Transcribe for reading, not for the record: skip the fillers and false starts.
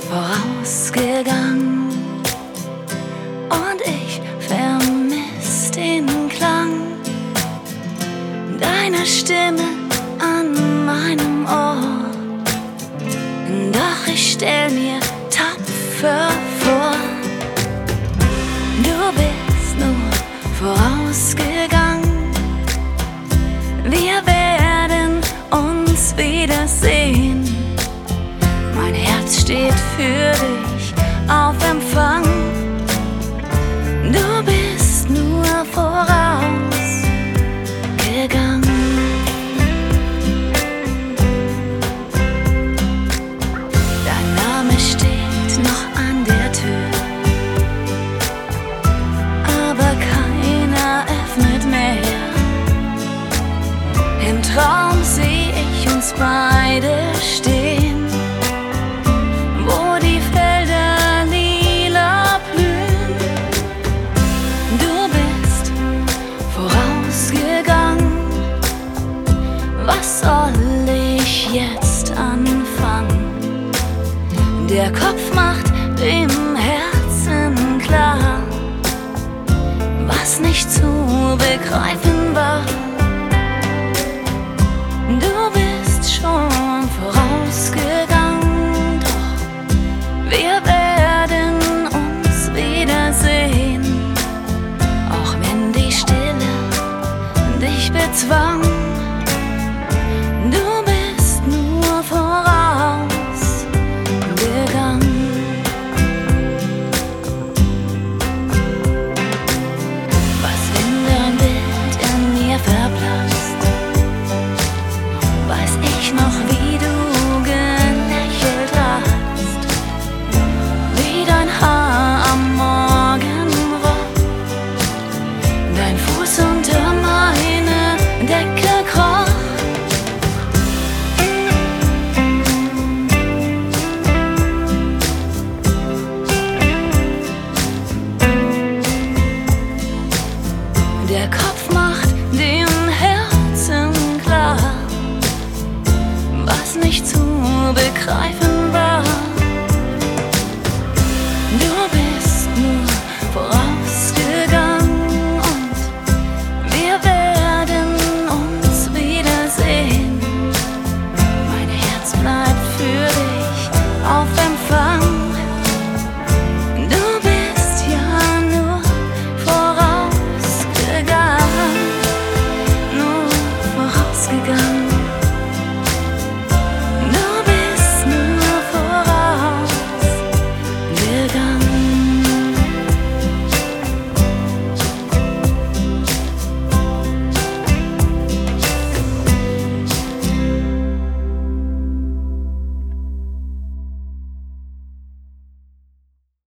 vorausgegangen und ich vermiss den Klang deiner Stimme an meinem Ohr. Doch ich stell mir tapfer vor, du bist nur vorausgegangen. Wir werden uns wiedersehen. Mein Herz steht für dich auf Empfang. Du bist nur vorausgegangen. Dein Name steht noch an der Tür, aber keiner öffnet mehr. Im Traum seh ich uns beide stehen, wo die Felder lila blühen. Du bist vorausgegangen. Was soll ich jetzt anfangen? Der Kopf macht dem Herzen klar, was nicht zu begreifen war.